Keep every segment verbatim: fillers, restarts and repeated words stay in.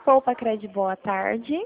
Poupa Cred, boa tarde.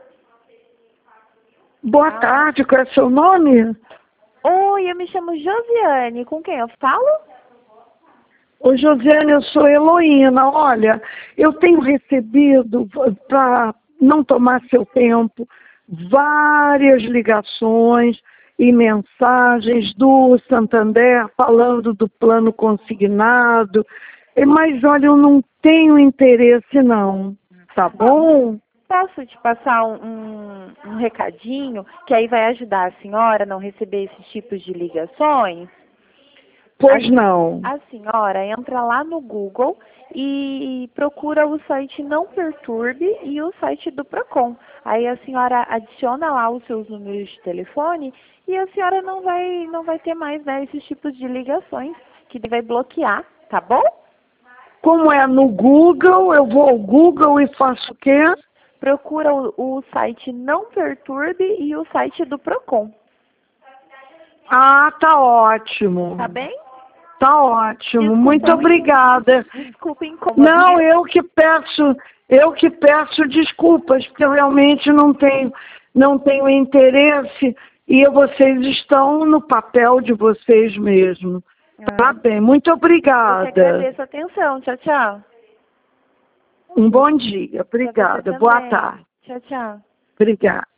Boa Ah. tarde, qual é seu nome? Oi, eu me chamo Josiane. Com quem eu falo? Ô, Josiane, eu sou Heloína. Olha, eu tenho recebido, para não tomar seu tempo, várias ligações e mensagens do Santander falando do plano consignado. Mas, olha, eu não tenho interesse, não. Tá bom? Posso te passar um, um, um recadinho que aí vai ajudar a senhora a não receber esses tipos de ligações? Pois a, não. A senhora entra lá no Google e procura o site Não Perturbe e o site do Procon. Aí a senhora adiciona lá os seus números de telefone e a senhora não vai, não vai ter mais, né, esses tipos de ligações que vai bloquear, tá bom? Como é no Google, eu vou ao Google e faço o quê? Procura o, o site Não Perturbe e o site do Procon. Ah, tá ótimo. Tá bem? Tá ótimo. Desculpa, Muito obrigada. Desculpa incomodar. Não, eu que peço, eu que peço desculpas, porque eu realmente não tenho, não tenho interesse e vocês estão no papel de vocês mesmo. Ah. Tá bem, muito Eu que obrigada. agradeço a atenção. Tchau, tchau. Um bom dia. Obrigada. Pra você Boa também. tarde. Tchau, tchau. Obrigada.